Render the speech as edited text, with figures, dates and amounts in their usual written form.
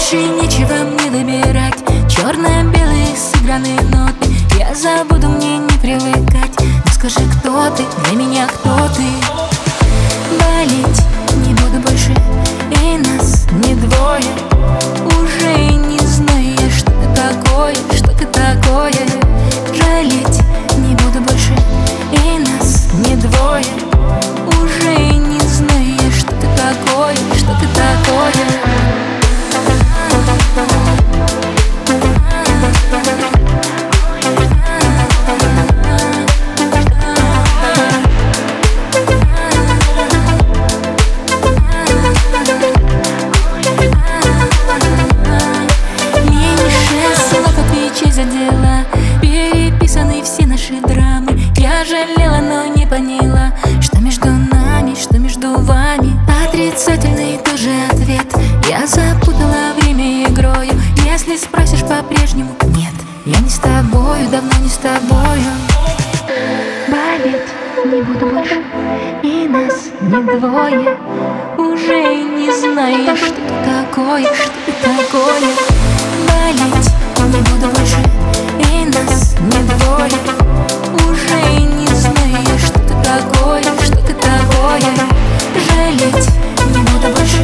Больше нечего мне выбирать. Черно-белые сыгранные ноты. Я забуду, мне не привыкать. Но скажи, кто ты, для меня кто ты? Болеть не буду больше, и нас не двое. Уже не знаю я, что ты такое, что ты такое. Жалеть не буду больше, и нас не двое. Уже не знаю я, что ты такое, что ты такое. За дела переписаны все наши драмы. Я жалела, но не поняла, что между нами, что между вами. Отрицательный тоже ответ. Я запутала время игрою. Если спросишь по-прежнему, нет, я не с тобою, давно не с тобою. Болеть не буду больше, и нас не двое. Уже не знаю, что ты такое, что ты такое. Болеть не буду больше, и нас не двое. Уже не знаю, что ты такое, что ты такое. Жалеть не буду больше,